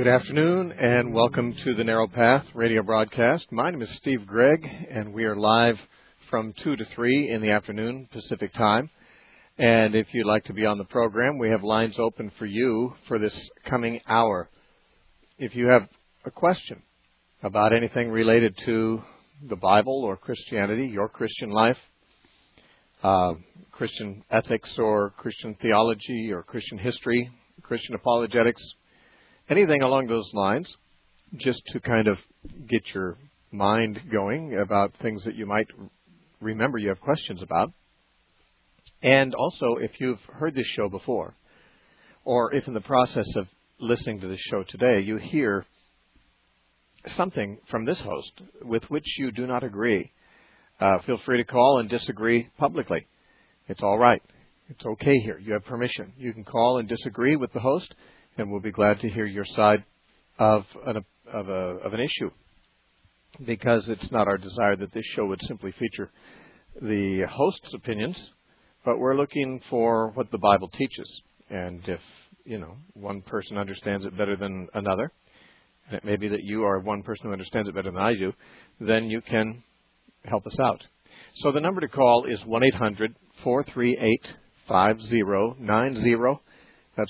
Good afternoon, and welcome to the Narrow Path radio broadcast. My name is Steve Gregg, and we are live from 2 to 3 in the afternoon Pacific time. And if you'd like to be on the program, we have lines open for you for this coming hour. If you have a question about anything related to the Bible or Christianity, your Christian life, Christian ethics or Christian theology or Christian history, Christian apologetics, anything along those lines, just to kind of get your mind going about things that you might remember you have questions about. And also, if you've heard this show before, or if in the process of listening to this show today, you hear something from this host with which you do not agree, feel free to call and disagree publicly. It's all right. It's okay here. You have permission. You can call and disagree with the host, and we'll be glad to hear your side of an issue, because it's not our desire that this show would simply feature the host's opinions, but we're looking for what the Bible teaches. And if, one person understands it better than another, and it may be that you are one person who understands it better than I do, then you can help us out. So the number to call is 1-800-438-5090. That's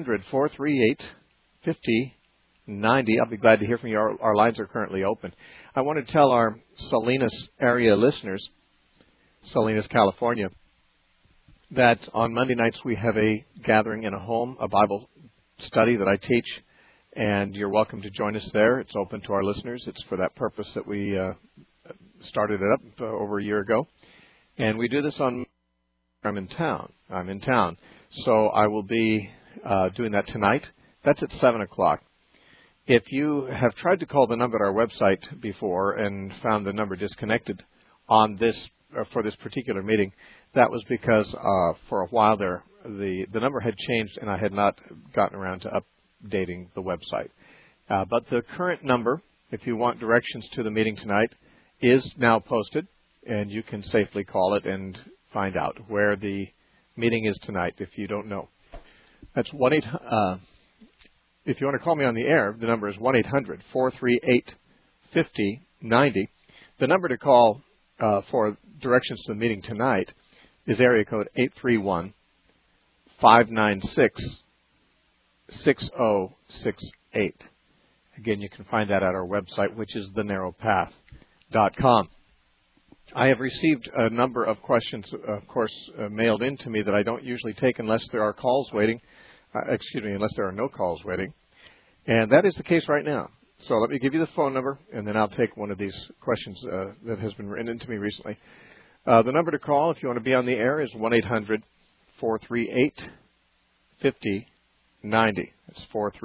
1-800-438-5090. I'll be glad to hear from you. Our lines are currently open. I want to tell our Salinas area listeners, Salinas, California, that on Monday nights we have a gathering in a home, a Bible study that I teach, and you're welcome to join us there. It's open to our listeners. It's for that purpose that we started it up over a year ago. And we do this on I'm in town. So I will be doing that tonight. That's at 7 o'clock. If you have tried to call the number at our website before and found the number disconnected on this for this particular meeting, that was because for a while there the number had changed and I had not gotten around to updating the website. But the current number, if you want directions to the meeting tonight, is now posted, and you can safely call it and find out where the meeting is tonight if you don't know. That's 1-800. If you want to call me on the air, the number is 1-800-438-5090. The number to call for directions to the meeting tonight is area code 831-596-6068. Again, you can find that at our website, which is thenarrowpath.com. I have received a number of questions, of course, mailed in to me that I don't usually take unless there are calls waiting. Unless there are no calls waiting. And that is the case right now. So let me give you the phone number, and then I'll take one of these questions that has been written into me recently. The number to call, if you want to be on the air, is 1-800-438-5090. That's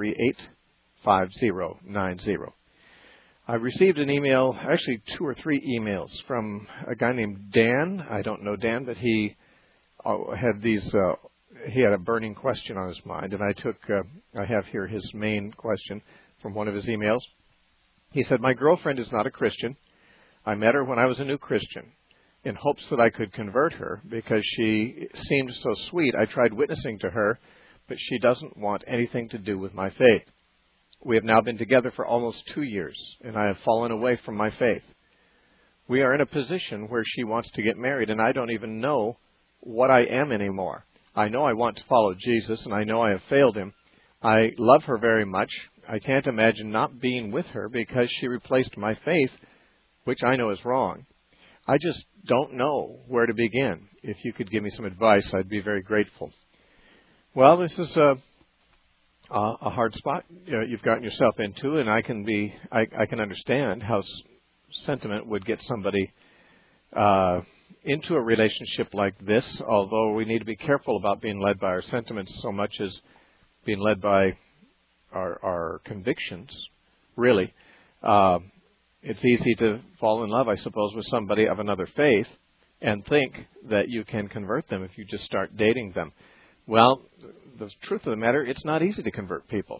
438-5090. I received an email, actually 2 or 3 emails from a guy named Dan. I don't know Dan, but he had he had a burning question on his mind, and I have here his main question from one of his emails. He said, "My girlfriend is not a Christian. I met her when I was a new Christian. In hopes that I could convert her because she seemed so sweet, I tried witnessing to her, but she doesn't want anything to do with my faith. We have now been together for almost 2 years, and I have fallen away from my faith. We are in a position where she wants to get married, and I don't even know what I am anymore. I know I want to follow Jesus, and I know I have failed him. I love her very much. I can't imagine not being with her because she replaced my faith, which I know is wrong. I just don't know where to begin. If you could give me some advice, I'd be very grateful." Well, this is a hard spot you've gotten yourself into, and I can understand how sentiment would get somebody into a relationship like this, although we need to be careful about being led by our sentiments so much as being led by our convictions, really. It's easy to fall in love, I suppose, with somebody of another faith and think that you can convert them if you just start dating them. Well, the truth of the matter, it's not easy to convert people.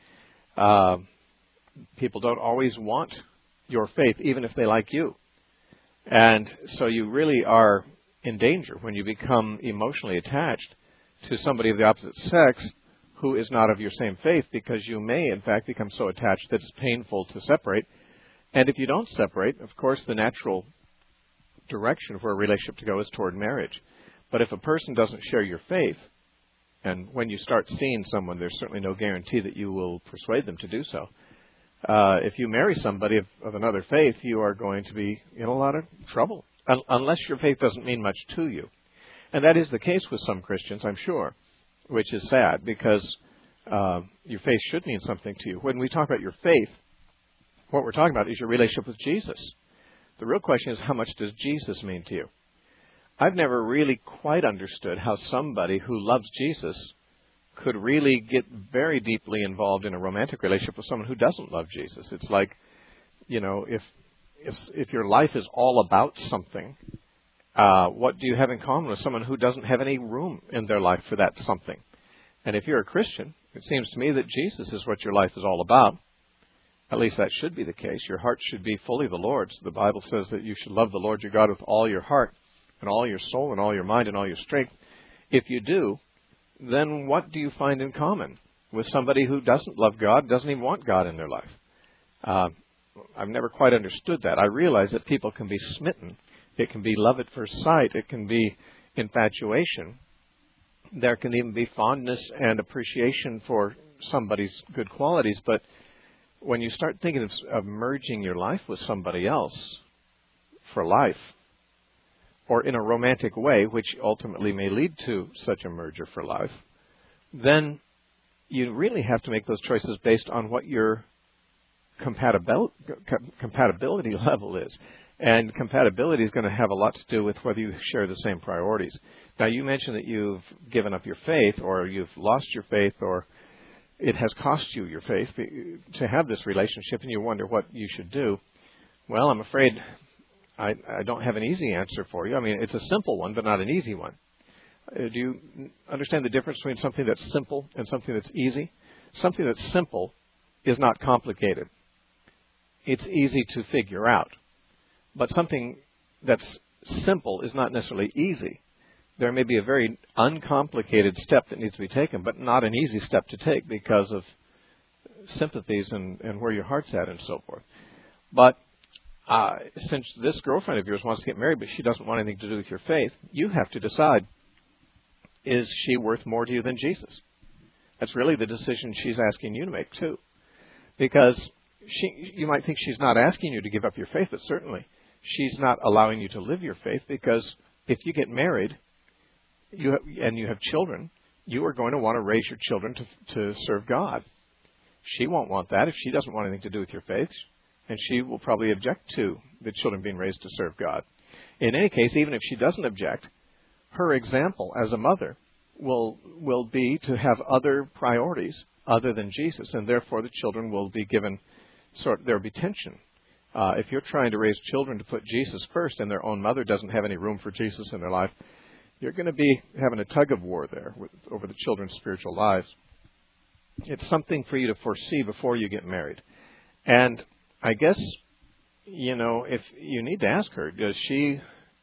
People don't always want your faith, even if they like you. And so you really are in danger when you become emotionally attached to somebody of the opposite sex who is not of your same faith, because you may, in fact, become so attached that it's painful to separate. And if you don't separate, of course, the natural direction for a relationship to go is toward marriage. But if a person doesn't share your faith, and when you start seeing someone, there's certainly no guarantee that you will persuade them to do so. If you marry somebody of another faith, you are going to be in a lot of trouble, unless your faith doesn't mean much to you. And that is the case with some Christians, I'm sure, which is sad, because your faith should mean something to you. When we talk about your faith, what we're talking about is your relationship with Jesus. The real question is, how much does Jesus mean to you? I've never really quite understood how somebody who loves Jesus could really get very deeply involved in a romantic relationship with someone who doesn't love Jesus. It's like, if your life is all about something, what do you have in common with someone who doesn't have any room in their life for that something? And if you're a Christian, it seems to me that Jesus is what your life is all about. At least that should be the case. Your heart should be fully the Lord's. The Bible says that you should love the Lord your God with all your heart and all your soul and all your mind and all your strength. If you do, then what do you find in common with somebody who doesn't love God, doesn't even want God in their life? I've never quite understood that. I realize that people can be smitten. It can be love at first sight. It can be infatuation. There can even be fondness and appreciation for somebody's good qualities. But when you start thinking of merging your life with somebody else for life, or in a romantic way, which ultimately may lead to such a merger for life, then you really have to make those choices based on what your compatibility level is. And compatibility is going to have a lot to do with whether you share the same priorities. Now, you mentioned that you've given up your faith, or you've lost your faith, or it has cost you your faith to have this relationship, and you wonder what you should do. Well, I'm afraid I don't have an easy answer for you. I mean, it's a simple one, but not an easy one. Do you understand the difference between something that's simple and something that's easy? Something that's simple is not complicated. It's easy to figure out. But something that's simple is not necessarily easy. There may be a very uncomplicated step that needs to be taken, but not an easy step to take because of sympathies and where your heart's at and so forth. But since this girlfriend of yours wants to get married, but she doesn't want anything to do with your faith, you have to decide, is she worth more to you than Jesus? That's really the decision she's asking you to make, too. Because you might think she's not asking you to give up your faith, but certainly she's not allowing you to live your faith, because if you get married and you have children, you are going to want to raise your children to serve God. She won't want that if she doesn't want anything to do with your faith. And she will probably object to the children being raised to serve God. In any case, even if she doesn't object, her example as a mother will be to have other priorities other than Jesus, and therefore the children will be given there will be tension. If you're trying to raise children to put Jesus first, and their own mother doesn't have any room for Jesus in their life, you're going to be having a tug of war there over the children's spiritual lives. It's something for you to foresee before you get married. And I guess, if you need to ask her, does she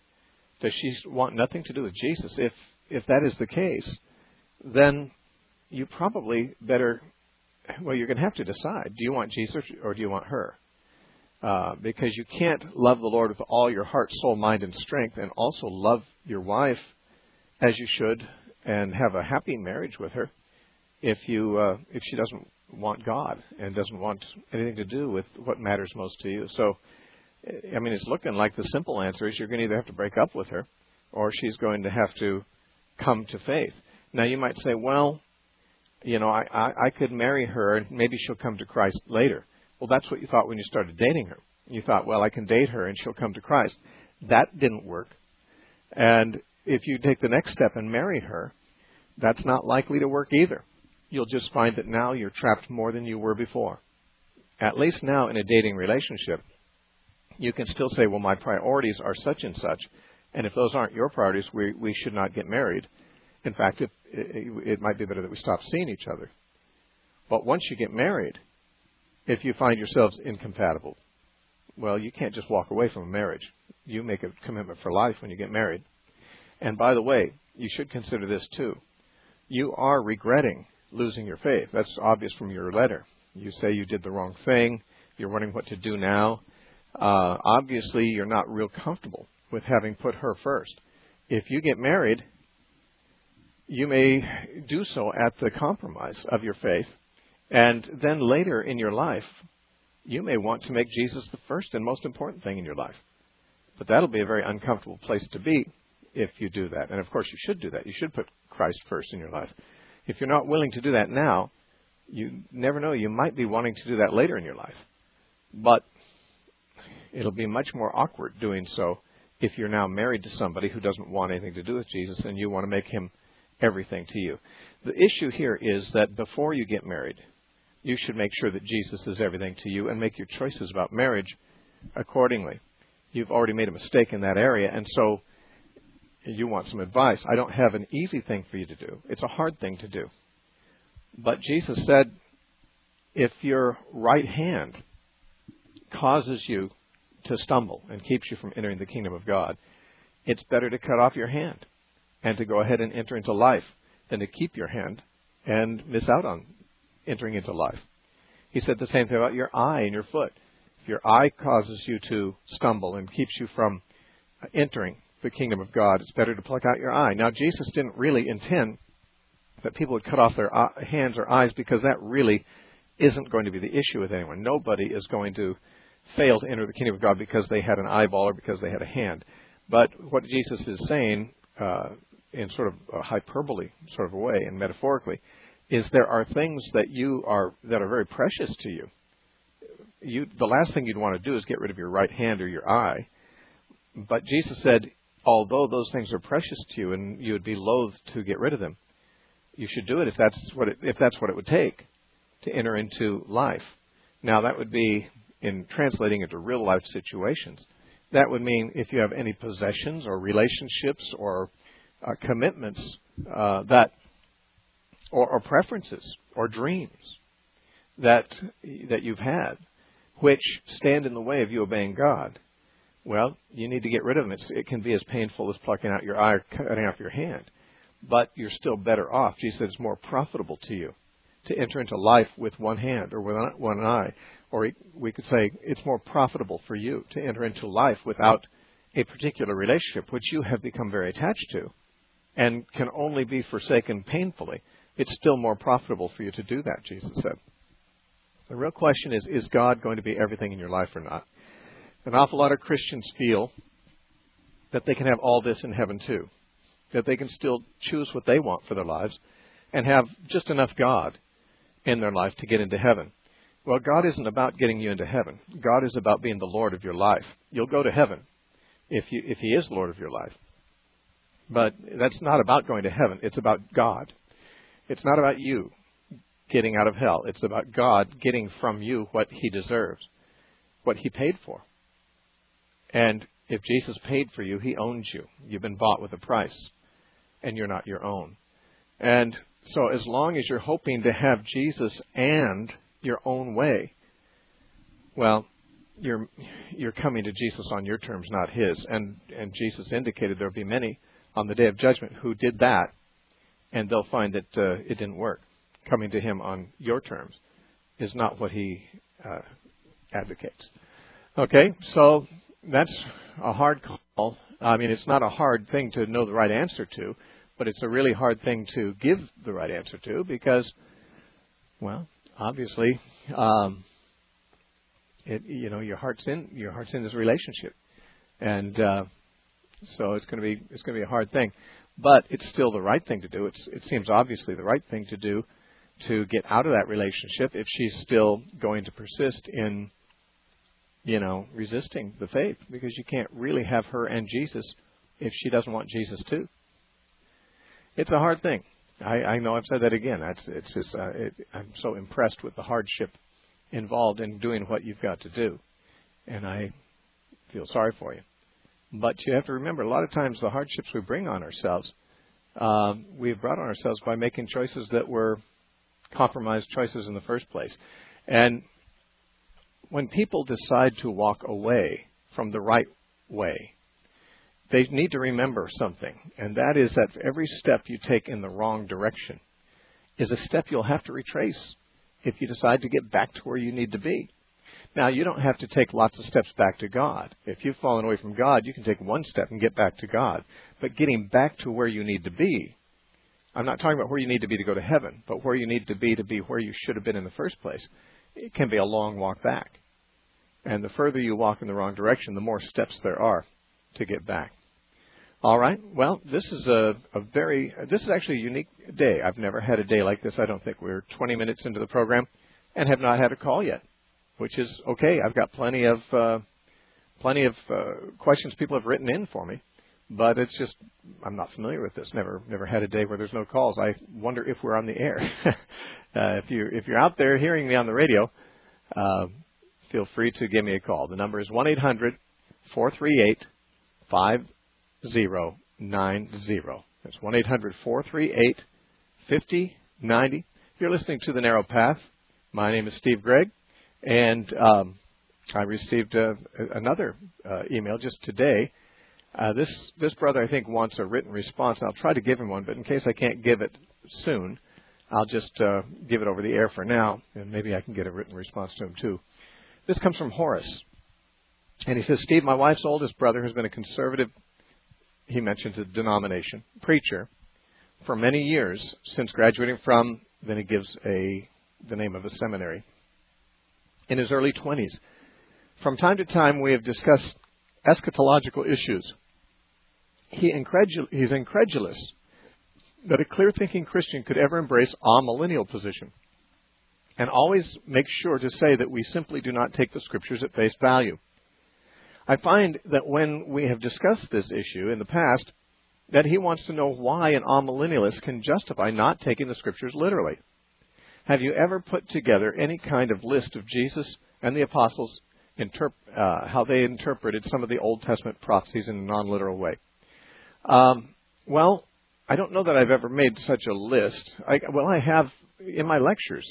want nothing to do with Jesus? If that is the case, then you probably better, you're going to have to decide. Do you want Jesus or do you want her? Because you can't love the Lord with all your heart, soul, mind, and strength, and also love your wife as you should and have a happy marriage with her if she doesn't want God and doesn't want anything to do with what matters most to you. So, I mean, it's looking like the simple answer is you're going to either have to break up with her or she's going to have to come to faith. Now, you might say, well, I could marry her and maybe she'll come to Christ later. Well, that's what you thought when you started dating her. You thought, well, I can date her and she'll come to Christ. That didn't work. And if you take the next step and marry her, that's not likely to work either. You'll just find that now you're trapped more than you were before. At least now in a dating relationship, you can still say, well, my priorities are such and such, and if those aren't your priorities, we should not get married. In fact, it might be better that we stop seeing each other. But once you get married, if you find yourselves incompatible, well, you can't just walk away from a marriage. You make a commitment for life when you get married. And by the way, you should consider this too. You are regretting losing your faith. That's obvious from your letter. You say you did the wrong thing. You're wondering what to do now. Obviously, you're not real comfortable with having put her first. If you get married, you may do so at the compromise of your faith. And then later in your life, you may want to make Jesus the first and most important thing in your life. But that'll be a very uncomfortable place to be if you do that. And of course, you should do that. You should put Christ first in your life. If you're not willing to do that now, you never know. You might be wanting to do that later in your life. But it'll be much more awkward doing so if you're now married to somebody who doesn't want anything to do with Jesus and you want to make him everything to you. The issue here is that before you get married, you should make sure that Jesus is everything to you and make your choices about marriage accordingly. You've already made a mistake in that area, and so you want some advice. I don't have an easy thing for you to do. It's a hard thing to do. But Jesus said, if your right hand causes you to stumble and keeps you from entering the kingdom of God, it's better to cut off your hand and to go ahead and enter into life than to keep your hand and miss out on entering into life. He said the same thing about your eye and your foot. If your eye causes you to stumble and keeps you from entering the kingdom of God, it's better to pluck out your eye. Now, Jesus didn't really intend that people would cut off their hands or eyes, because that really isn't going to be the issue with anyone. Nobody is going to fail to enter the kingdom of God because they had an eyeball or because they had a hand. But what Jesus is saying in sort of a hyperbole sort of a way and metaphorically is there are things that that are very precious to you. The last thing you'd want to do is get rid of your right hand or your eye. But Jesus said, although those things are precious to you and you would be loath to get rid of them, you should do it if that's what it would take to enter into life. Now, that would be, in translating into real life situations, that would mean if you have any possessions or relationships or commitments or preferences or dreams that you've had, which stand in the way of you obeying God, well, you need to get rid of them. It can be as painful as plucking out your eye or cutting off your hand. But you're still better off. Jesus said it's more profitable to you to enter into life with one hand or with one eye. Or we could say it's more profitable for you to enter into life without a particular relationship, which you have become very attached to and can only be forsaken painfully. It's still more profitable for you to do that, Jesus said. The real question is God going to be everything in your life or not? An awful lot of Christians feel that they can have all this in heaven too, that they can still choose what they want for their lives and have just enough God in their life to get into heaven. Well, God isn't about getting you into heaven. God is about being the Lord of your life. You'll go to heaven if He is Lord of your life. But that's not about going to heaven. It's about God. It's not about you getting out of hell. It's about God getting from you what He deserves, what He paid for. And if Jesus paid for you, He owns you. You've been bought with a price, and you're not your own. And so as long as you're hoping to have Jesus and your own way, well, you're coming to Jesus on your terms, not His. And Jesus indicated there will be many on the day of judgment who did that, and they'll find that it didn't work. Coming to Him on your terms is not what He advocates. Okay, so that's a hard call. I mean, it's not a hard thing to know the right answer to, but it's a really hard thing to give the right answer to because, well, obviously, your heart's in this relationship, and so it's going to be a hard thing, but it's still the right thing to do. It seems obviously the right thing to do to get out of that relationship if she's still going to persist in resisting the faith, because you can't really have her and Jesus if she doesn't want Jesus too. It's a hard thing. I know I've said that again. It's just I'm so impressed with the hardship involved in doing what you've got to do, and I feel sorry for you. But you have to remember, a lot of times the hardships we bring on ourselves, we've brought on ourselves by making choices that were compromised choices in the first place. And when people decide to walk away from the right way, they need to remember something, and that is that for every step you take in the wrong direction, is a step you'll have to retrace if you decide to get back to where you need to be. Now, you don't have to take lots of steps back to God. If you've fallen away from God, you can take one step and get back to God. But getting back to where you need to be, I'm not talking about where you need to be to go to heaven, but where you need to be where you should have been in the first place. It can be a long walk back. And the further you walk in the wrong direction, the more steps there are to get back. All right. Well, this is this is actually a unique day. I've never had a day like this. I don't think we're 20 minutes into the program and have not had a call yet, which is okay. I've got plenty of questions people have written in for me, but it's just I'm not familiar with this. Never had a day where there's no calls. I wonder if we're on the air. If you're out there hearing me on the radio, feel free to give me a call. The number is 1-800-438-5090. That's 1-800-438-5090. You're listening to The Narrow Path. My name is Steve Gregg, and I received another email just today. This brother, I think, wants a written response. I'll try to give him one, but in case I can't give it soon, I'll just give it over the air for now, and maybe I can get a written response to him, too. This comes from Horace, and he says, Steve, my wife's oldest brother has been a conservative, he mentions a denomination, preacher, for many years since graduating from, then he gives the name of a seminary, in his early 20s. From time to time, we have discussed eschatological issues. He's incredulous that a clear-thinking Christian could ever embrace a millennial position, and always makes sure to say that we simply do not take the Scriptures at face value. I find that when we have discussed this issue in the past, that he wants to know why an amillennialist can justify not taking the Scriptures literally. Have you ever put together any kind of list of Jesus and the apostles, how they interpreted some of the Old Testament prophecies in a non-literal way? Well, I don't know that I've ever made such a list. I have in my lectures.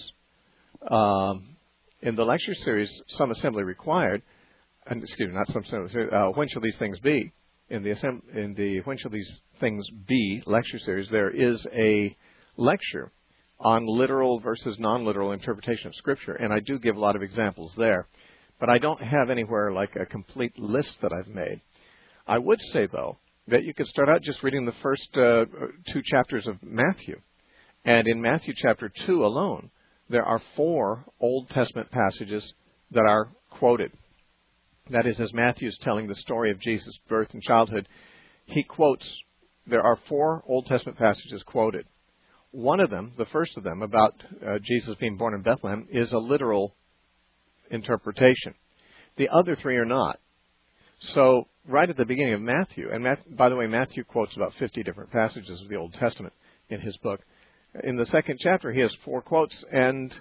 In the lecture series, Some Assembly Required, when shall these things be? In the When Shall These Things Be lecture series, there is a lecture on literal versus non-literal interpretation of Scripture, and I do give a lot of examples there. But I don't have anywhere like a complete list that I've made. I would say, though, that you could start out just reading the first 2 chapters of Matthew. And in Matthew chapter 2 alone, there are 4 Old Testament passages that are quoted. That is, as Matthew is telling the story of Jesus' birth and childhood, he quotes, there are 4 Old Testament passages quoted. One of them, the first of them, about Jesus being born in Bethlehem, is a literal interpretation. The other 3 are not. So, right at the beginning of Matthew, and by the way, Matthew quotes about 50 different passages of the Old Testament in his book. In the second chapter, he has 4 quotes, and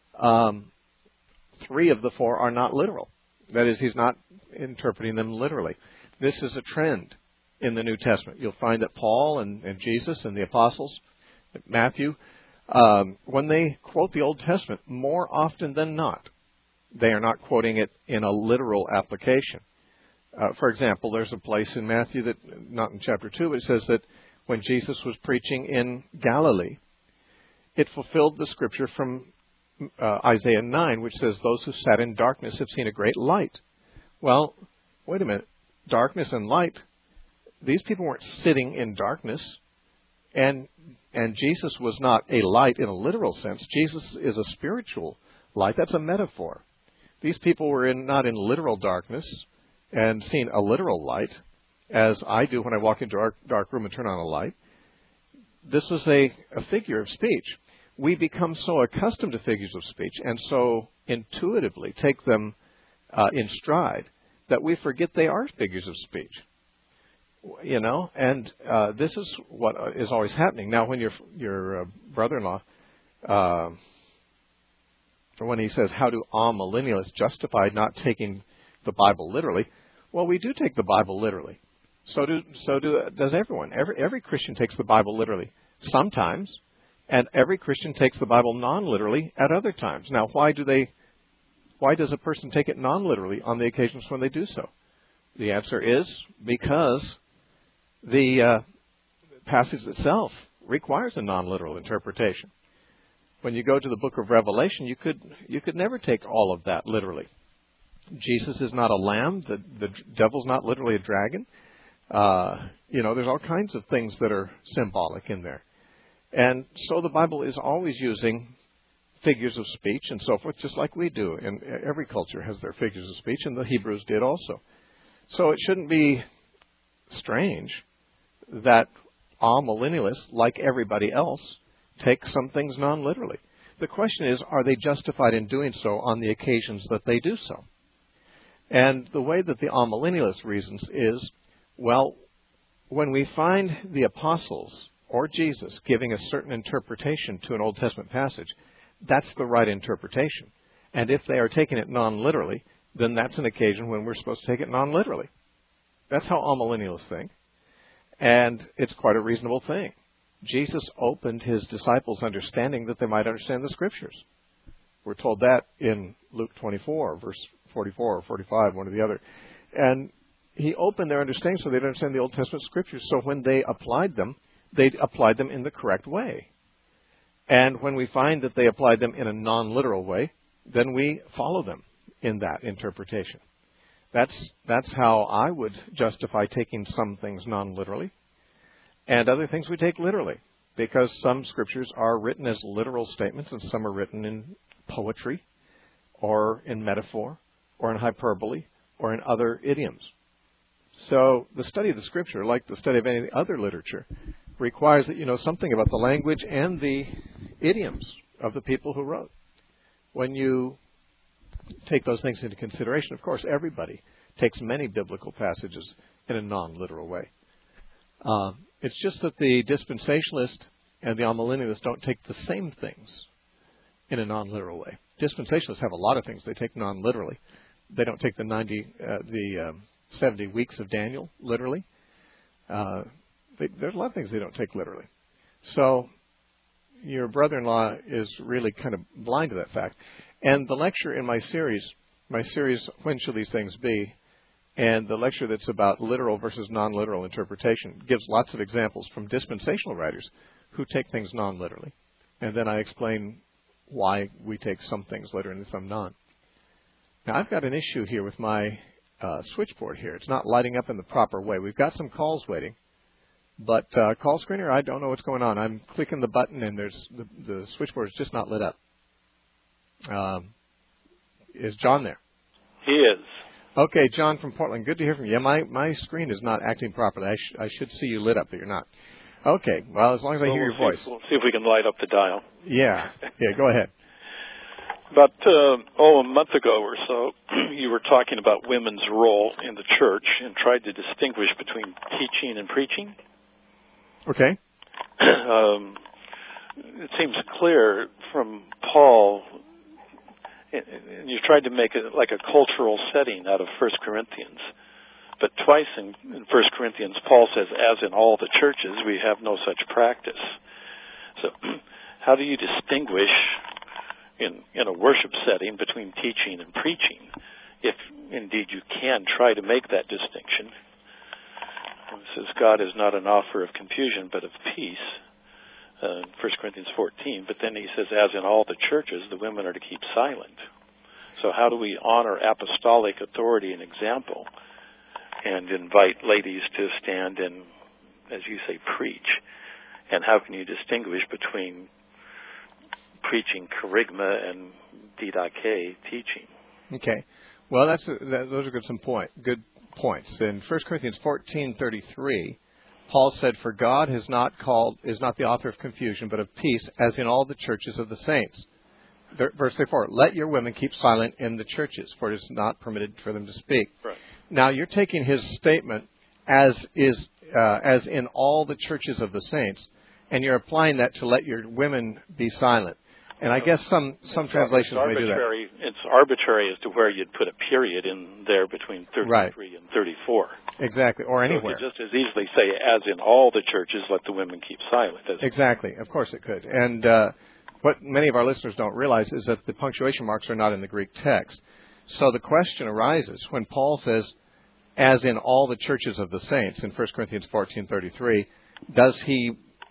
3 of the 4 are not literal. That is, he's not interpreting them literally. This is a trend in the New Testament. You'll find that Paul and Jesus and the apostles, Matthew, when they quote the Old Testament, more often than not, they are not quoting it in a literal application. For example, there's a place in Matthew that, not in chapter 2, but it says that when Jesus was preaching in Galilee, it fulfilled the scripture from Isaiah 9, which says, those who sat in darkness have seen a great light. Well, wait a minute. Darkness and light, these people weren't sitting in darkness. And Jesus was not a light in a literal sense. Jesus is a spiritual light. That's a metaphor. These people were not in literal darkness and seeing a literal light, as I do when I walk into a dark room and turn on a light. This was a figure of speech. We become so accustomed to figures of speech and so intuitively take them in stride that we forget they are figures of speech. You know, and this is what is always happening. Now, when your brother-in-law, when he says, how do amillennialists justify not taking the Bible literally? Well, we do take the Bible literally. Does everyone. Every Christian takes the Bible literally sometimes, and every Christian takes the Bible non-literally at other times. Now, why does a person take it non-literally on the occasions when they do so? The answer is because the passage itself requires a non-literal interpretation. When you go to the book of Revelation, you could never take all of that literally. Jesus is not a lamb. The devil's not literally a dragon. There's all kinds of things that are symbolic in there. And so the Bible is always using figures of speech and so forth, just like we do. And every culture has their figures of speech, and the Hebrews did also. So it shouldn't be strange that amillennialists, like everybody else, take some things non-literally. The question is, are they justified in doing so on the occasions that they do so? And the way that the amillennialist reasons is, well, when we find the apostles or Jesus giving a certain interpretation to an Old Testament passage, that's the right interpretation. And if they are taking it non-literally, then that's an occasion when we're supposed to take it non-literally. That's how amillennialists think. And it's quite a reasonable thing. Jesus opened his disciples' understanding that they might understand the Scriptures. We're told that in Luke 24, verse 44 or 45, one or the other. And he opened their understanding so they'd understand the Old Testament Scriptures. So when they applied them in the correct way. And when we find that they applied them in a non-literal way, then we follow them in that interpretation. That's how I would justify taking some things non-literally, and other things we take literally, because some Scriptures are written as literal statements and some are written in poetry or in metaphor or in hyperbole or in other idioms. So the study of the Scripture, like the study of any other literature, requires that you know something about the language and the idioms of the people who wrote. When you take those things into consideration, of course, everybody takes many biblical passages in a non-literal way. It's just that the dispensationalist and the amillennialist don't take the same things in a non-literal way. Dispensationalists have a lot of things they take non-literally. They don't take the 70 weeks of Daniel literally. There's a lot of things they don't take literally. So your brother-in-law is really kind of blind to that fact. And the lecture in my series, When Shall These Things Be? And the lecture that's about literal versus non-literal interpretation gives lots of examples from dispensational writers who take things non-literally. And then I explain why we take some things literally and some non. Now, I've got an issue here with my switchboard here. It's not lighting up in the proper way. We've got some calls waiting. But call screener, I don't know what's going on. I'm clicking the button and the switchboard is just not lit up. Is John there? He is. Okay, John from Portland. Good to hear from you. Yeah, my screen is not acting properly. I should see you lit up, but you're not. Okay, well, as long as I hear your voice. We'll see if we can light up the dial. Yeah, go ahead. About a month ago or so, you were talking about women's role in the church and tried to distinguish between teaching and preaching. Okay. It seems clear from Paul, and you tried to make it like a cultural setting out of 1 Corinthians. But twice in 1 Corinthians, Paul says, as in all the churches, we have no such practice. So how do you distinguish in a worship setting between teaching and preaching, if indeed you can try to make that distinction? It says God is not an author of confusion, but of peace, 1 Corinthians 14. But then he says, as in all the churches, the women are to keep silent. So how do we honor apostolic authority and example and invite ladies to stand and, as you say, preach? And how can you distinguish between preaching kerygma and didache, teaching? Okay. Well, those are good points. In 1 Corinthians 14:33, Paul said, "For God is not the author of confusion, but of peace, as in all the churches of the saints." Verse 34, "Let your women keep silent in the churches, for it is not permitted for them to speak." Right. Now, you're taking his statement as in all the churches of the saints, and you're applying that to let your women be silent. And I guess some translations may do that. It's arbitrary as to where you'd put a period in there between 33 and 34. Exactly, or anywhere. So you could just as easily say, as in all the churches, let the women keep silent. Exactly, of course it could. And what many of our listeners don't realize is that the punctuation marks are not in the Greek text. So the question arises when Paul says, as in all the churches of the saints, in 1 Corinthians 14:33, does he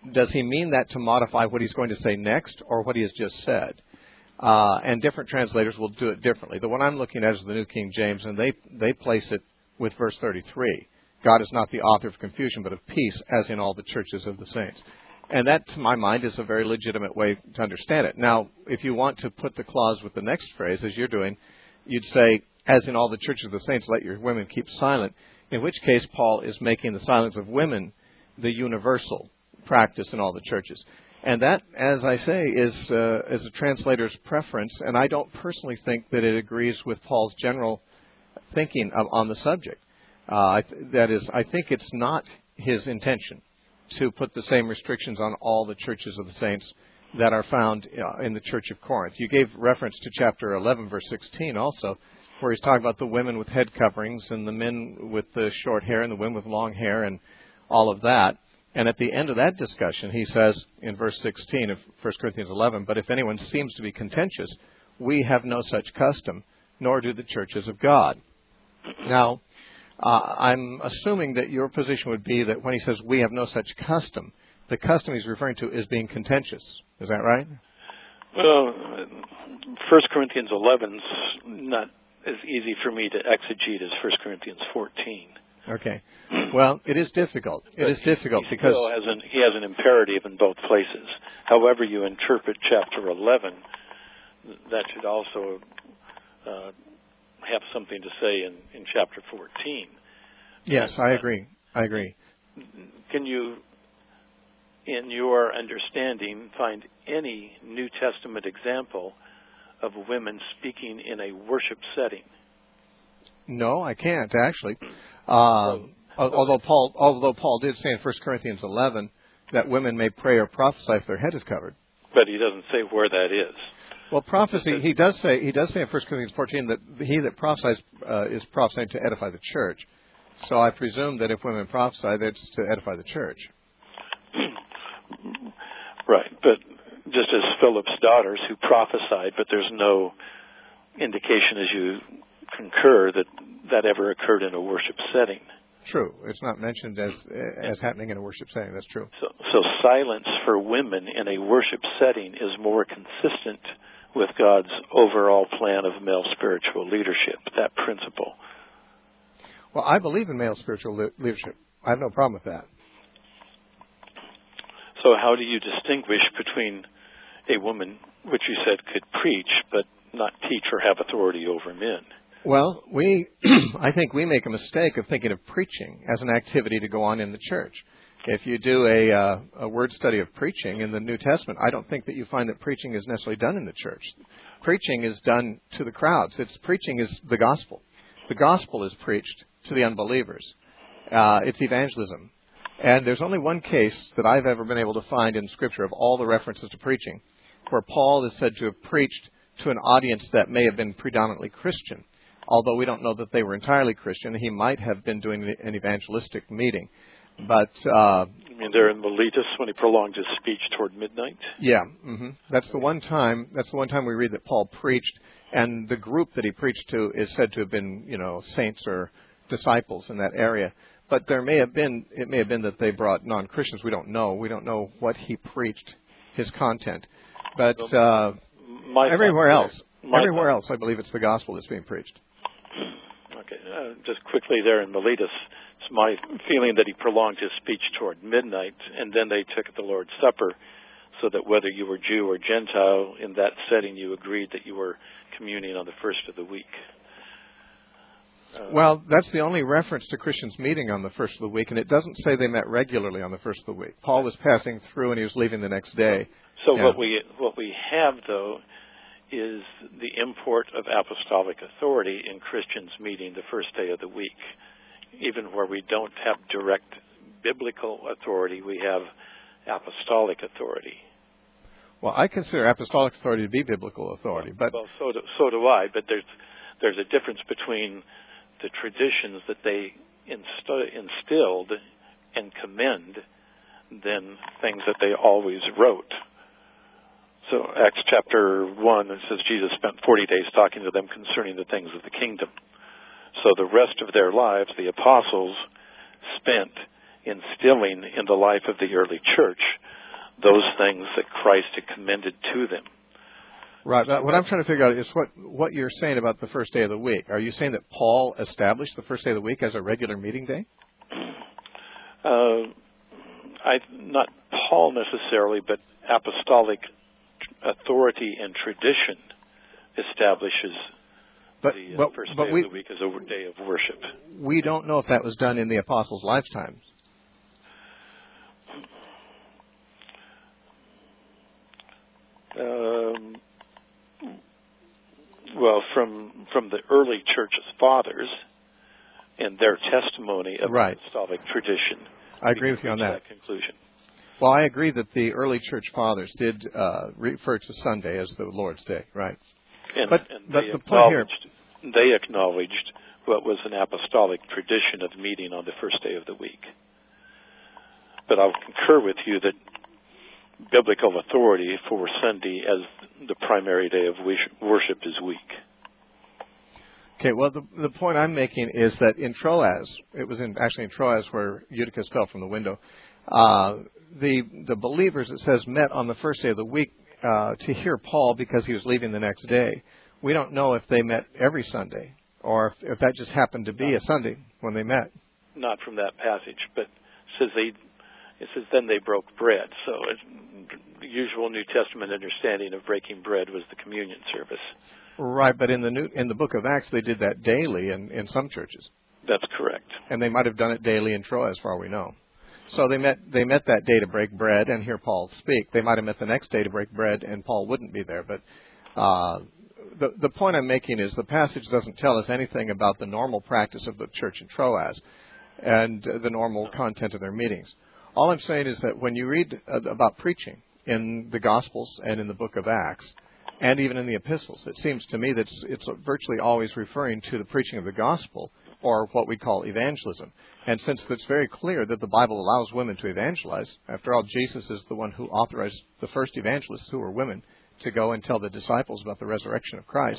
does he mean that to modify what he's going to say next or what he has just said? And different translators will do it differently. The one I'm looking at is the New King James, and they place it with verse 33. God is not the author of confusion, but of peace, as in all the churches of the saints. And that, to my mind, is a very legitimate way to understand it. Now, if you want to put the clause with the next phrase, as you're doing, you'd say, as in all the churches of the saints, let your women keep silent, in which case Paul is making the silence of women the universal practice in all the churches. And that, as I say, is a translator's preference, and I don't personally think that it agrees with Paul's general thinking on the subject. That is, I think it's not his intention to put the same restrictions on all the churches of the saints that are found in the Church of Corinth. You gave reference to chapter 11, verse 16 also, where he's talking about the women with head coverings and the men with the short hair and the women with long hair and all of that. And at the end of that discussion, he says in verse 16 of 1 Corinthians 11, but if anyone seems to be contentious, we have no such custom, nor do the churches of God. Now, I'm assuming that your position would be that when he says we have no such custom, the custom he's referring to is being contentious. Is that right? Well, 1 Corinthians 11 is not as easy for me to exegete as 1 Corinthians 14. Okay. Well, it is difficult. It is difficult because he has an imperative in both places. However you interpret chapter 11, that should also have something to say in chapter 14. Yes, I agree. Can you, in your understanding, find any New Testament example of women speaking in a worship setting? No, I can't actually. Although Paul did say in 1 Corinthians 11 that women may pray or prophesy if their head is covered. But he doesn't say where that is. Well, prophecy, he does say in 1 Corinthians 14 that he that prophesies is prophesying to edify the church. So I presume that if women prophesy, that's to edify the church. Right, but just as Philip's daughters who prophesied, but there's no indication, as you concur, that ever occurred in a worship setting. True. It's not mentioned as happening in a worship setting. That's true. So silence for women in a worship setting is more consistent with God's overall plan of male spiritual leadership, that principle. Well, I believe in male spiritual leadership. I have no problem with that. So how do you distinguish between a woman, which you said could preach, but not teach or have authority over men? Well, I think we make a mistake of thinking of preaching as an activity to go on in the church. If you do a word study of preaching in the New Testament, I don't think that you find that preaching is necessarily done in the church. Preaching is done to the crowds. Preaching is the gospel. The gospel is preached to the unbelievers. It's evangelism. And there's only one case that I've ever been able to find in Scripture of all the references to preaching where Paul is said to have preached to an audience that may have been predominantly Christian. Although we don't know that they were entirely Christian, he might have been doing an evangelistic meeting. But you mean there in Miletus when he prolonged his speech toward midnight? Yeah, that's the one time. That's the one time we read that Paul preached, and the group that he preached to is said to have been, saints or disciples in that area. But it may have been that they brought non-Christians. We don't know. We don't know what he preached, his content. But everywhere else, I believe it's the gospel that's being preached. Okay, just quickly there in Miletus, it's my feeling that he prolonged his speech toward midnight, and then they took the Lord's Supper, so that whether you were Jew or Gentile, in that setting you agreed that you were communing on the first of the week. Well, that's the only reference to Christians meeting on the first of the week, and it doesn't say they met regularly on the first of the week. Paul was passing through and he was leaving the next day. So what we have, though, is the import of apostolic authority in Christians meeting the first day of the week. Even where we don't have direct biblical authority, we have apostolic authority. Well, I consider apostolic authority to be biblical authority, but so do I. But there's a difference between the traditions that they instilled and commend than things that they always wrote. So Acts chapter 1, it says Jesus spent 40 days talking to them concerning the things of the kingdom. So the rest of their lives, the apostles spent instilling in the life of the early church those things that Christ had commended to them. Right. What I'm trying to figure out is what you're saying about the first day of the week. Are you saying that Paul established the first day of the week as a regular meeting day? Not Paul necessarily, but apostolic authority and tradition establishes the first day of the week as a day of worship. We don't know if that was done in the apostles' lifetimes. Well, from the early church's fathers and their testimony of apostolic tradition, I agree with you on that conclusion. Well, I agree that the early church fathers did refer to Sunday as the Lord's Day, right? But the point here, they acknowledged what was an apostolic tradition of meeting on the first day of the week. But I'll concur with you that biblical authority for Sunday as the primary day of worship is weak. Okay, well, the point I'm making is that in Troas, it was actually in Troas where Eutychus fell from the window, the believers, it says, met on the first day of the week to hear Paul because he was leaving the next day. We don't know if they met every Sunday or if that just happened to be a Sunday when they met. Not from that passage, but it says then they broke bread. So the usual New Testament understanding of breaking bread was the communion service. Right, but in the book of Acts they did that daily in some churches. That's correct. And they might have done it daily in Troy, as far as we know. So they met that day to break bread and hear Paul speak. They might have met the next day to break bread and Paul wouldn't be there. But the point I'm making is the passage doesn't tell us anything about the normal practice of the church in Troas and the normal content of their meetings. All I'm saying is that when you read about preaching in the Gospels and in the book of Acts, and even in the epistles, it seems to me that it's virtually always referring to the preaching of the gospel, or what we call evangelism. And since it's very clear that the Bible allows women to evangelize, after all, Jesus is the one who authorized the first evangelists, who were women, to go and tell the disciples about the resurrection of Christ.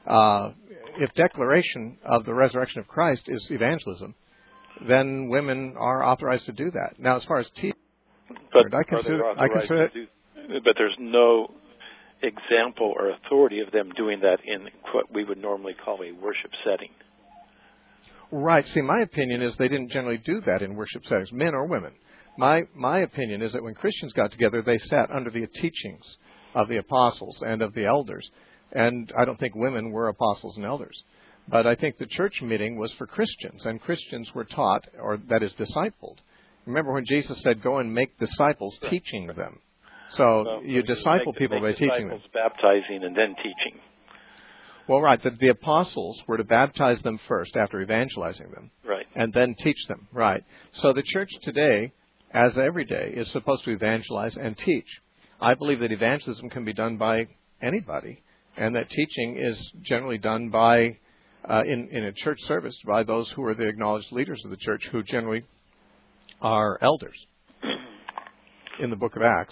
If declaration of the resurrection of Christ is evangelism, then women are authorized to do that. Now, as far as teaching, I consider but there's no example or authority of them doing that in what we would normally call a worship setting. Right. See, my opinion is they didn't generally do that in worship settings, men or women. My opinion is that when Christians got together, they sat under the teachings of the apostles and of the elders. And I don't think women were apostles and elders. But I think the church meeting was for Christians, and Christians were taught, or that is, discipled. Remember when Jesus said, go and make disciples, teaching them. So you disciple people by teaching them. Baptizing and then teaching. Well, right. The apostles were to baptize them first after evangelizing them. Right. And then teach them. Right. So the church today, as every day, is supposed to evangelize and teach. I believe that evangelism can be done by anybody, and that teaching is generally done by, in a church service, by those who are the acknowledged leaders of the church, who generally are elders in the book of Acts.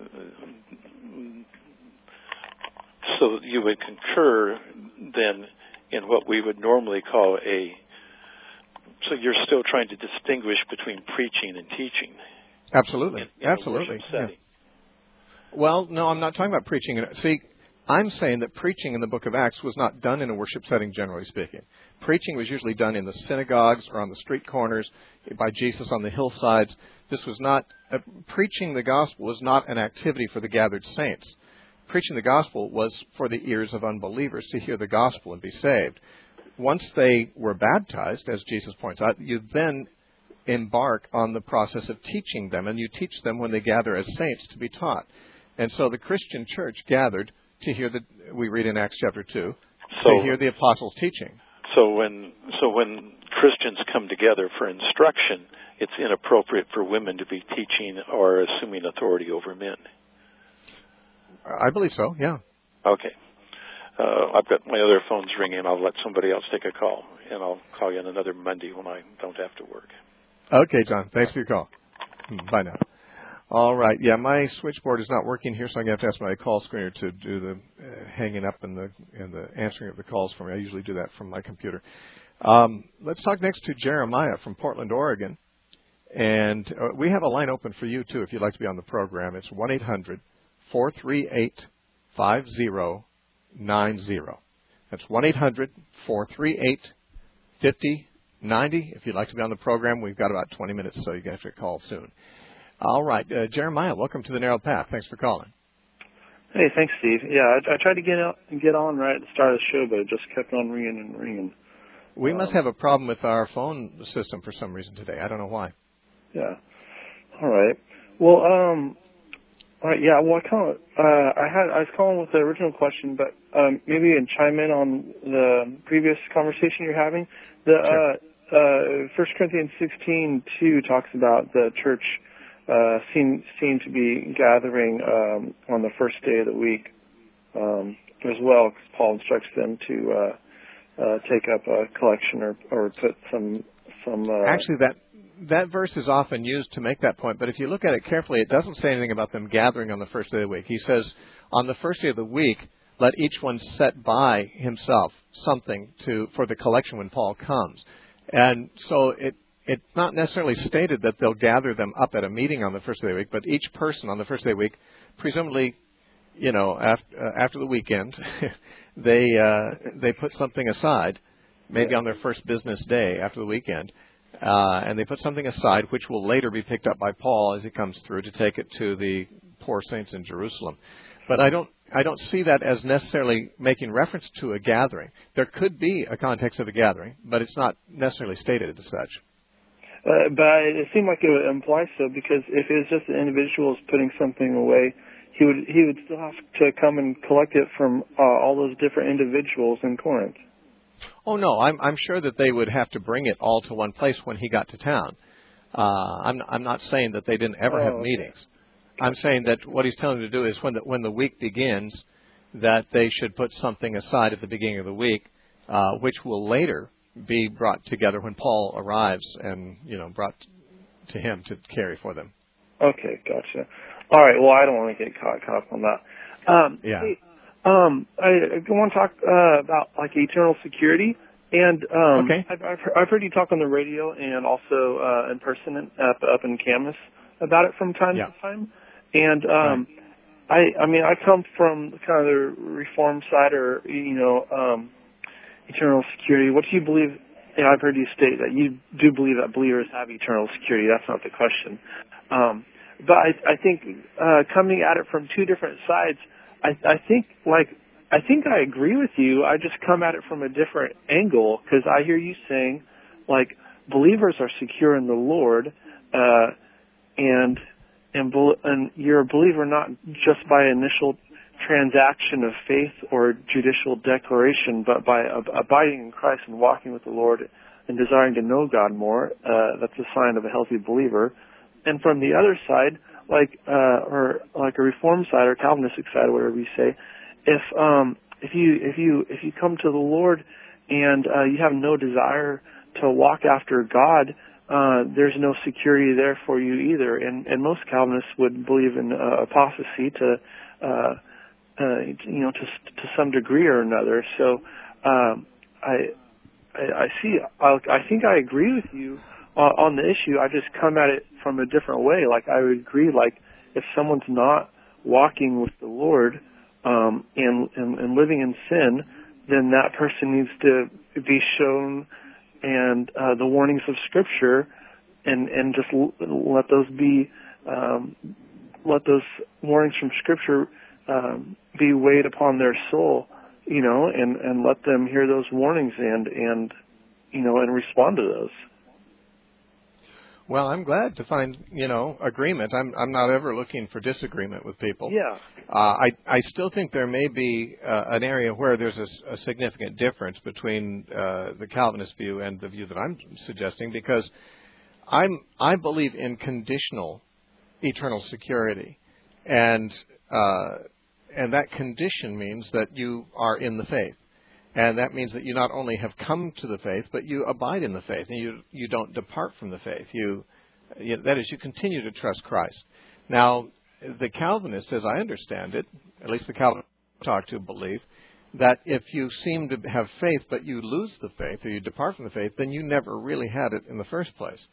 So you would concur then in what we would normally call so you're still trying to distinguish between preaching and teaching. Absolutely. In Absolutely. Yeah. Well, no, I'm not talking about preaching. See, I'm saying that preaching in the book of Acts was not done in a worship setting, generally speaking. Preaching was usually done in the synagogues or on the street corners, by Jesus on the hillsides. This was not, preaching the gospel was not an activity for the gathered saints. Preaching the gospel was for the ears of unbelievers to hear the gospel and be saved. Once they were baptized, as Jesus points out, you then embark on the process of teaching them, and you teach them when they gather as saints to be taught. And so the Christian church gathered to hear we read in Acts chapter 2, to hear the apostles' teaching. So when Christians come together for instruction, it's inappropriate for women to be teaching or assuming authority over men. I believe so, yeah. Okay. I've got my other phones ringing. I'll let somebody else take a call, and I'll call you on another Monday when I don't have to work. Okay, John. Thanks for your call. Bye now. All right. Yeah, my switchboard is not working here, so I'm going to have to ask my call screener to do the hanging up and the answering of the calls for me. I usually do that from my computer. Let's talk next to Jeremiah from Portland, Oregon. And we have a line open for you, too, if you'd like to be on the program. It's 1-800-438-5090. That's 1-800-438-5090. If you'd like to be on the program, we've got about 20 minutes, so you have to call soon. All right. Jeremiah, welcome to the Narrow Path. Thanks for calling. Hey, thanks, Steve. Yeah, I tried to get on right at the start of the show, but it just kept on ringing and ringing. We must have a problem with our phone system for some reason today. I don't know why. Yeah. All right. Well, all right. Yeah. Well, I was calling with the original question, but maybe you can chime in on the previous conversation you're having. Sure. 1 Corinthians 16:2 talks about the church seem to be gathering on the first day of the week as well, because Paul instructs them to take up a collection or put some. Actually, that verse is often used to make that point, but if you look at it carefully, it doesn't say anything about them gathering on the first day of the week. He says, on the first day of the week, let each one set by himself something for the collection when Paul comes. And so it's not necessarily stated that they'll gather them up at a meeting on the first day of the week, but each person on the first day of the week, presumably, after the weekend, they put something aside, maybe on their first business day after the weekend, and they put something aside which will later be picked up by Paul as he comes through to take it to the poor saints in Jerusalem. But I don't see that as necessarily making reference to a gathering. There could be a context of a gathering, but it's not necessarily stated as such. But it seemed like it would imply so, because if it was just the individuals putting something away, he would still have to come and collect it from all those different individuals in Corinth. Oh no, I'm sure that they would have to bring it all to one place when he got to town. I'm not saying that they didn't ever have meetings. I'm saying that what he's telling them to do is when the week begins, that they should put something aside at the beginning of the week, which will later be brought together when Paul arrives and brought to him to carry for them. Okay, gotcha. All right. Well, I don't want to get caught up on that. Yeah. Hey, I want to talk about like eternal security, and okay. I've heard you talk on the radio and also in person up in Camas about it from time to time. And I come from kind of the Reformed side, or eternal security. What do you believe? I've heard you state that you do believe that believers have eternal security. That's not the question. But I think coming at it from two different sides, I think I agree with you. I just come at it from a different angle, because I hear you saying, like, believers are secure in the Lord, and you're a believer not just by initial transaction of faith or judicial declaration, but by abiding in Christ and walking with the Lord and desiring to know God more. That's a sign of a healthy believer. And from the other side, or like a Reformed side or Calvinistic side, whatever you say, if you come to the Lord and you have no desire to walk after God, there's no security there for you either. And most Calvinists would believe in apostasy to some degree or another. So I think I agree with you on the issue. I just come at it from a different way. Like, I would agree, like, if someone's not walking with the Lord and living in sin, then that person needs to be shown and the warnings of Scripture, and just let those be let those warnings from Scripture be weighed upon their soul, and let them hear those warnings and respond to those. Well, I'm glad to find, agreement. I'm not ever looking for disagreement with people. Yeah. I still think there may be an area where there's a significant difference between the Calvinist view and the view that I'm suggesting, because I believe in conditional eternal security, and that condition means that you are in the faith. And that means that you not only have come to the faith, but you abide in the faith, and you don't depart from the faith. That is, you continue to trust Christ. Now, the Calvinists, as I understand it, at least the Calvinists I talk to, believe that if you seem to have faith, but you lose the faith, or you depart from the faith, then you never really had it in the first place.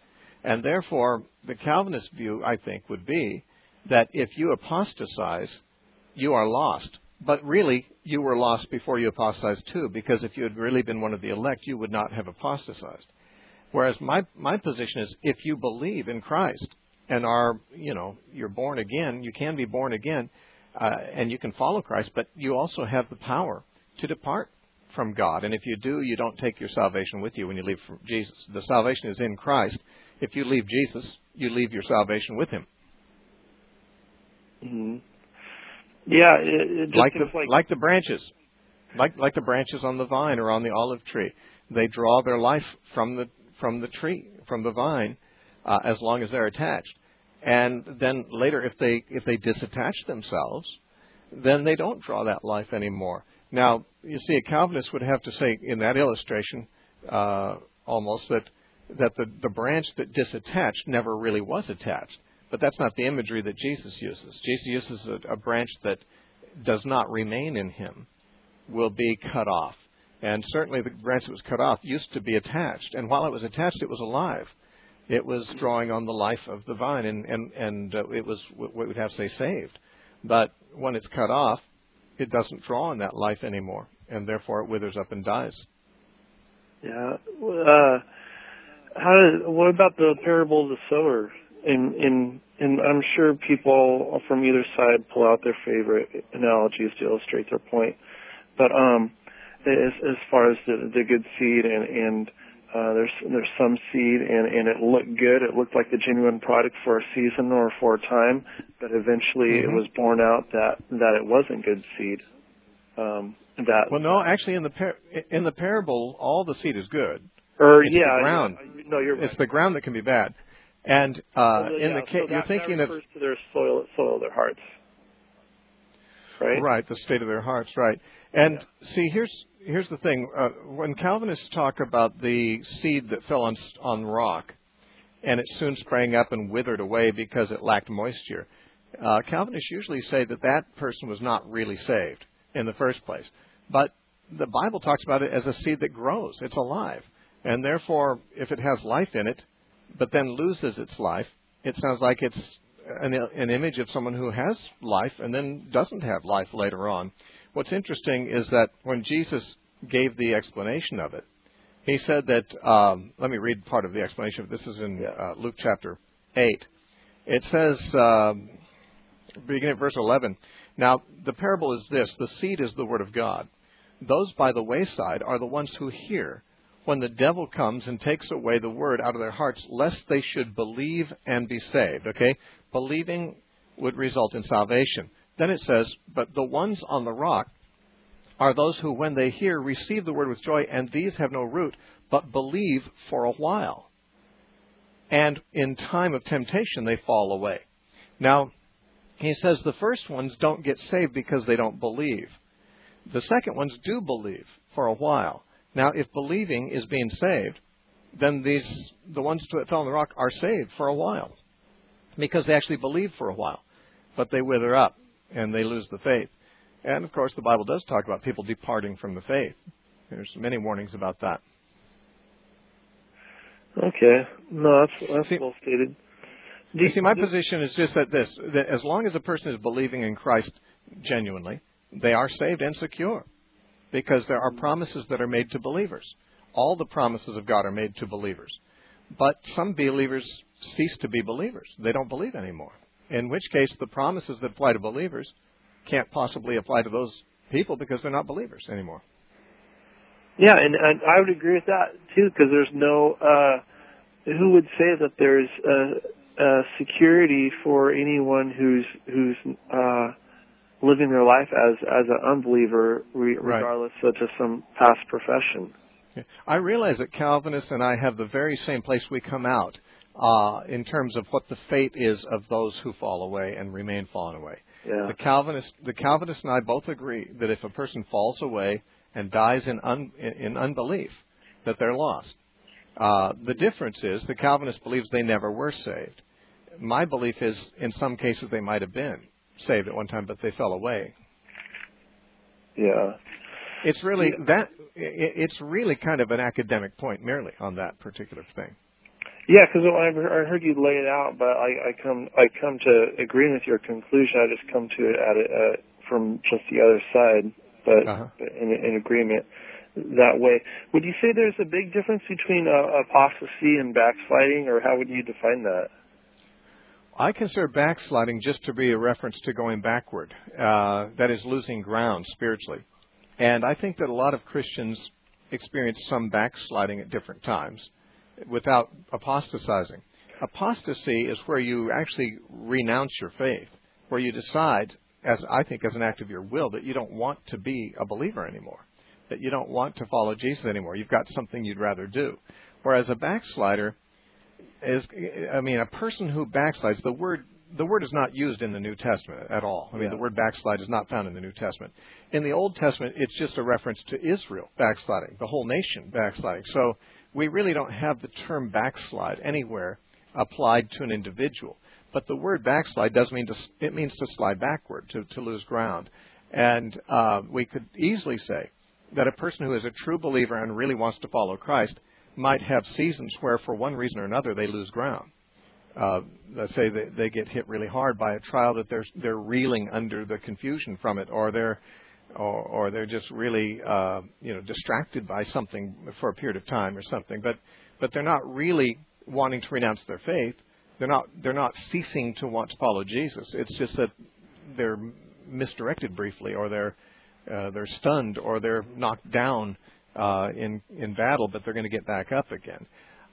And therefore, the Calvinist view, I think, would be that if you apostatize, you are lost. But really, you were lost before you apostatized too, because if you had really been one of the elect, you would not have apostatized. Whereas my position is, if you believe in Christ and are, you're born again, you can be born again, and you can follow Christ, but you also have the power to depart from God. And if you do, you don't take your salvation with you when you leave from Jesus. The salvation is in Christ. If you leave Jesus, you leave your salvation with Him. Mm-hmm. Yeah, it just like the branches, like the branches on the vine or on the olive tree. They draw their life from the tree, from the vine, as long as they're attached. And then later, if they disattach themselves, then they don't draw that life anymore. Now, you see, a Calvinist would have to say in that illustration, almost that the branch that disattached never really was attached. But that's not the imagery that Jesus uses. Jesus uses a branch that does not remain in Him, will be cut off. And certainly the branch that was cut off used to be attached. And while it was attached, it was alive. It was drawing on the life of the vine, and it was, what we would have to say, saved. But when it's cut off, it doesn't draw on that life anymore, and therefore it withers up and dies. Yeah. What about the parable of the sower? And I'm sure people from either side pull out their favorite analogies to illustrate their point. But as far as the good seed and there's some seed and it looked good. It looked like the genuine product for a season or for a time, but eventually it was borne out that it wasn't good seed. Well, no, actually, in the parable, all the seed is good. It's the ground. No, you're right. It's the ground that can be bad. And in the case, you're thinking of refers to their soil of their hearts, right? Right, the state of their hearts, right. And see, here's the thing. When Calvinists talk about the seed that fell on rock, and it soon sprang up and withered away because it lacked moisture, Calvinists usually say that person was not really saved in the first place. But the Bible talks about it as a seed that grows. It's alive. And therefore, if it has life in it, but then loses its life, it sounds like it's an image of someone who has life and then doesn't have life later on. What's interesting is that when Jesus gave the explanation of it, He said that, let me read part of the explanation. This is in Luke chapter 8. It says, beginning at verse 11, "Now the parable is this, the seed is the word of God. Those by the wayside are the ones who hear, when the devil comes and takes away the word out of their hearts, lest they should believe and be saved." Okay? Believing would result in salvation. Then it says, "But the ones on the rock are those who, when they hear, receive the word with joy, and these have no root, but believe for a while. And in time of temptation they fall away." Now, he says the first ones don't get saved because they don't believe. The second ones do believe for a while. Now, if believing is being saved, then the ones that fell on the rock are saved for a while because they actually believe for a while, but they wither up and they lose the faith. And, of course, the Bible does talk about people departing from the faith. There's many warnings about that. Okay. No, that's well stated. You see, my position is just that as long as a person is believing in Christ genuinely, they are saved and secure. Because there are promises that are made to believers. All the promises of God are made to believers. But some believers cease to be believers. They don't believe anymore. In which case, the promises that apply to believers can't possibly apply to those people because they're not believers anymore. Yeah, and I would agree with that, too, because there's no... who would say that there's security for anyone who's living their life as an unbeliever, regardless of just some past profession? I realize that Calvinists and I have the very same place we come out in terms of what the fate is of those who fall away and remain fallen away. Yeah. The Calvinist and I both agree that if a person falls away and dies in unbelief, that they're lost. The difference is the Calvinist believes they never were saved. My belief is in some cases they might have been saved at one time, but they fell away. Yeah. It's really it's really kind of an academic point merely on that particular thing. Yeah, because I heard you lay it out, but I come to agree with your conclusion. I just come to it from just the other side, but in agreement that way. Would you say there's a big difference between apostasy and backsliding, or how would you define that? I consider backsliding just to be a reference to going backward. That is losing ground spiritually. And I think that a lot of Christians experience some backsliding at different times without apostatizing. Apostasy is where you actually renounce your faith, where you decide, as an act of your will, that you don't want to be a believer anymore, that you don't want to follow Jesus anymore. You've got something you'd rather do. Whereas a backslider a person who backslides, the word is not used in the New Testament at all. The word backslide is not found in the New Testament. In the Old Testament, it's just a reference to Israel backsliding, the whole nation backsliding. So we really don't have the term backslide anywhere applied to an individual. But the word backslide means to slide backward, to lose ground. And we could easily say that a person who is a true believer and really wants to follow Christ might have seasons where, for one reason or another, they lose ground. Let's say they get hit really hard by a trial that they're reeling under the confusion from it, or they're just really distracted by something for a period of time or something. But they're not really wanting to renounce their faith. They're not ceasing to want to follow Jesus. It's just that they're misdirected briefly, or they're stunned, or they're knocked down in battle, but they're going to get back up again.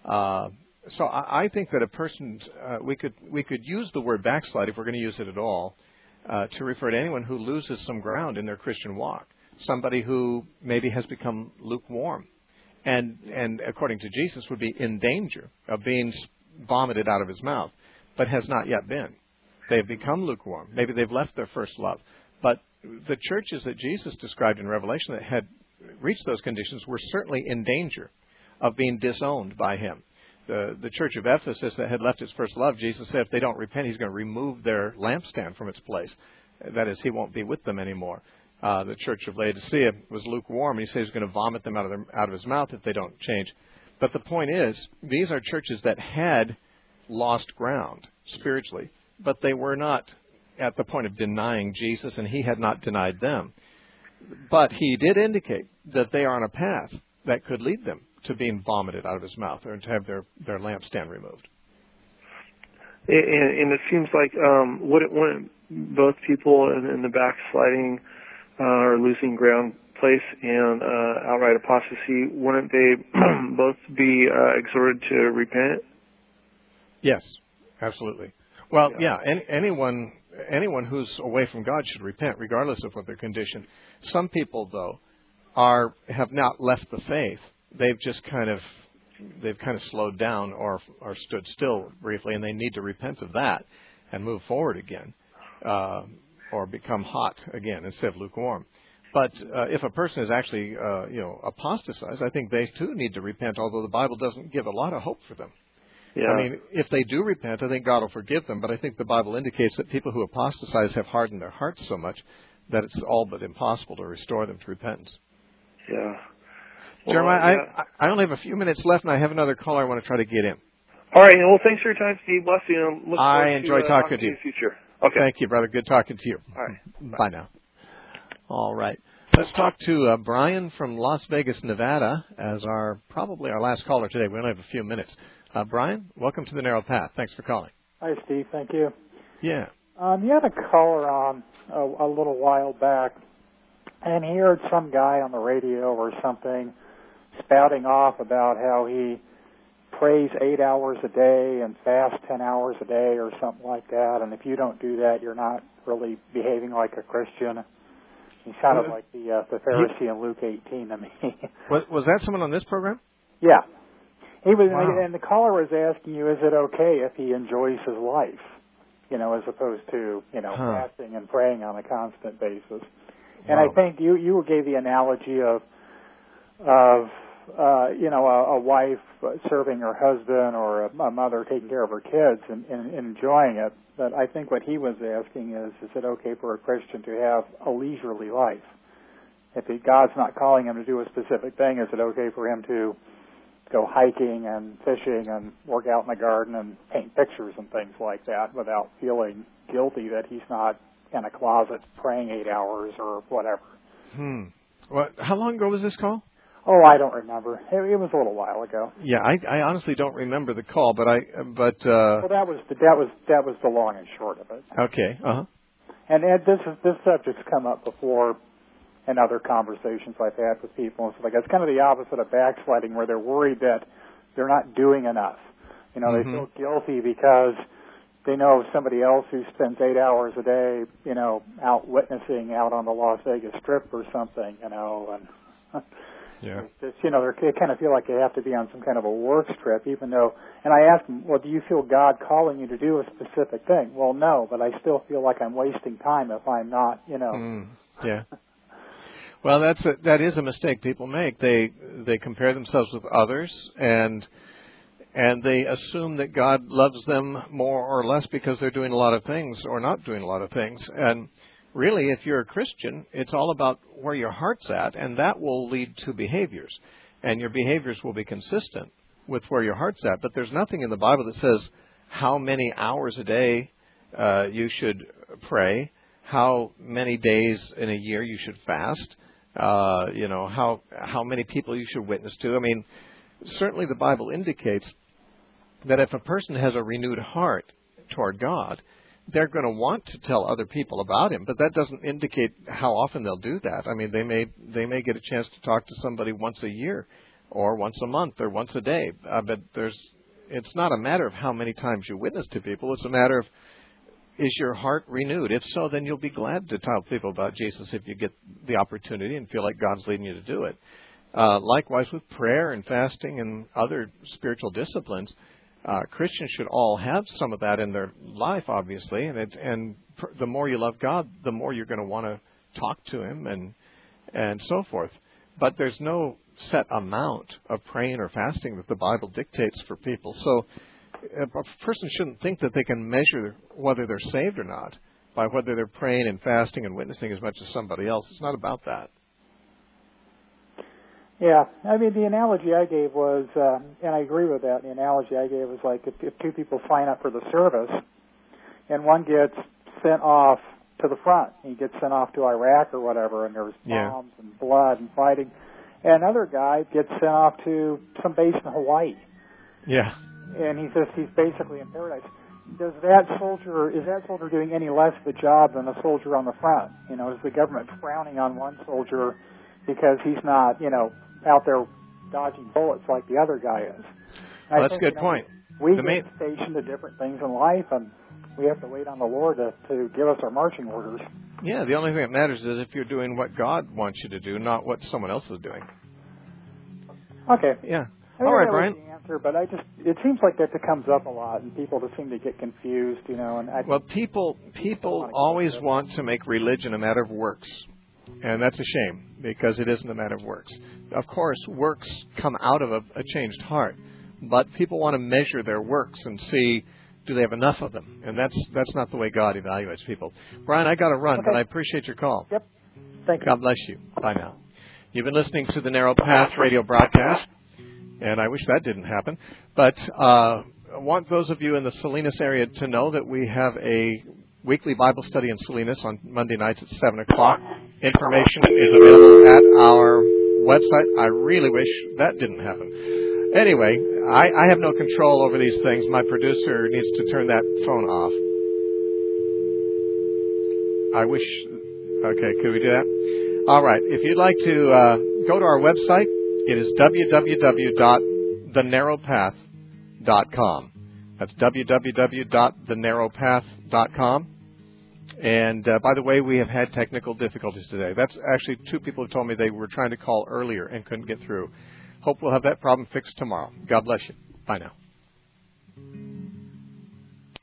So I think that a person, we could use the word backslide, if we're going to use it at all, to refer to anyone who loses some ground in their Christian walk. Somebody who maybe has become lukewarm, and according to Jesus would be in danger of being vomited out of his mouth, but has not yet been. They've become lukewarm. Maybe they've left their first love. But the churches that Jesus described in Revelation that had reached those conditions were certainly in danger of being disowned by him. The church of Ephesus that had left its first love, Jesus said if they don't repent, he's going to remove their lampstand from its place. That is, he won't be with them anymore. The church of Laodicea was lukewarm, and he said he's going to vomit them out of his mouth if they don't change. But the point is, these are churches that had lost ground spiritually, but they were not at the point of denying Jesus, and he had not denied them. But he did indicate that they are on a path that could lead them to being vomited out of his mouth, or to have their lampstand removed. And it seems like wouldn't both people in the backsliding or losing ground place and outright apostasy, wouldn't they both be exhorted to repent? Yes, absolutely. Well, anyone who's away from God should repent, regardless of what their condition. Some people, though, have not left the faith. They've just kind of slowed down or stood still briefly, and they need to repent of that and move forward again, or become hot again instead of lukewarm. But if a person is actually apostatized, I think they too need to repent, although the Bible doesn't give a lot of hope for them. Yeah. I mean, if they do repent, I think God will forgive them, but I think the Bible indicates that people who apostatize have hardened their hearts so much that it's all but impossible to restore them to repentance. Yeah. Well, Jeremiah, I only have a few minutes left, and I have another caller I want to try to get in. All right. Well, thanks for your time, Steve. Bless you. And look forward I enjoy talking to you. In the future. Okay. Thank you, brother. Good talking to you. All right. Bye now. All right. Let's talk to Brian from Las Vegas, Nevada, as probably our last caller today. We only have a few minutes. Brian, welcome to the Narrow Path. Thanks for calling. Hi, Steve. Thank you. Yeah. You had a caller on a little while back, and he heard some guy on the radio or something spouting off about how he prays 8 hours a day and fasts 10 hours a day or something like that, and if you don't do that, you're not really behaving like a Christian. He sounded like the Pharisee in Luke 18 to me. Was that someone on this program? Yeah. He was, wow. And the caller was asking you, is it okay if he enjoys his life, as opposed to, fasting and praying on a constant basis. And I think you gave the analogy of a wife serving her husband or a mother taking care of her kids and enjoying it. But I think what he was asking is it okay for a Christian to have a leisurely life? If God's not calling him to do a specific thing, is it okay for him to go hiking and fishing and work out in the garden and paint pictures and things like that without feeling guilty that he's not in a closet praying 8 hours or whatever. Well, how long ago was this call? Oh, I don't remember. It was a little while ago. Yeah, I honestly don't remember the call, but well, that was the long and short of it. Okay. And Ed, this subject's come up before in other conversations I've had with people. It's like it's kind of the opposite of backsliding, where they're worried that they're not doing enough. You know, they feel guilty because they know somebody else who spends 8 hours a day, you know, out witnessing out on the Las Vegas Strip or something, you know, and yeah, it's, you know, they kind of feel like they have to be on some kind of a work trip, even though. And I asked them, well, do you feel God calling you to do a specific thing? Well, no, but I still feel like I'm wasting time if I'm not, you know. Yeah. Well, that is a mistake people make. They compare themselves with others, and they assume that God loves them more or less because they're doing a lot of things or not doing a lot of things. And really, if you're a Christian, it's all about where your heart's at, and that will lead to behaviors. And your behaviors will be consistent with where your heart's at. But there's nothing in the Bible that says how many hours a day you should pray, how many days in a year you should fast, you know, how many people you should witness to. I mean, certainly the Bible indicates that if a person has a renewed heart toward God, they're going to want to tell other people about Him, but that doesn't indicate how often they'll do that. I mean, they may get a chance to talk to somebody once a year, or once a month, or once a day. But it's not a matter of how many times you witness to people. It's a matter of, is your heart renewed? If so, then you'll be glad to tell people about Jesus if you get the opportunity and feel like God's leading you to do it. Likewise with prayer and fasting and other spiritual disciplines. Christians should all have some of that in their life, obviously, and the more you love God, the more you're going to want to talk to Him and so forth. But there's no set amount of praying or fasting that the Bible dictates for people. So a person shouldn't think that they can measure whether they're saved or not by whether they're praying and fasting and witnessing as much as somebody else. It's not about that. Yeah, I mean, the analogy I gave was, and I agree with that, the analogy I gave was like if two people sign up for the service and one gets sent off to the front, he gets sent off to Iraq or whatever, and there's bombs and blood and fighting, and another guy gets sent off to some base in Hawaii. Yeah. And he's basically in paradise. Is that soldier doing any less of a job than the soldier on the front? You know, is the government frowning on one soldier because he's not, you know, out there dodging bullets like the other guy is? Well, that's a good point. We get stationed to different things in life, and we have to wait on the Lord to give us our marching orders. Yeah, the only thing that matters is if you're doing what God wants you to do, not what someone else is doing. Okay. Yeah. All right, Brian. But it seems like that comes up a lot, and people just seem to get confused, you know. Well, people always want to make religion a matter of works, and that's a shame because it isn't a matter of works. Of course, works come out of a changed heart, but people want to measure their works and see, do they have enough of them? And that's not the way God evaluates people. Brian, I got to run, but I appreciate your call. Yep. Thank you. God bless you. Bye now. You've been listening to the Narrow Path radio broadcast. And I wish that didn't happen. But I want those of you in the Salinas area to know that we have a weekly Bible study in Salinas on Monday nights at 7 o'clock. Information is available at our website. I really wish that didn't happen. Anyway, I have no control over these things. My producer needs to turn that phone off. I wish... Okay, could we do that? All right. If you'd like to go to our website, it is www.thenarrowpath.com. That's www.thenarrowpath.com. And by the way, we have had technical difficulties today. That's actually two people who told me they were trying to call earlier and couldn't get through. Hope we'll have that problem fixed tomorrow. God bless you. Bye now.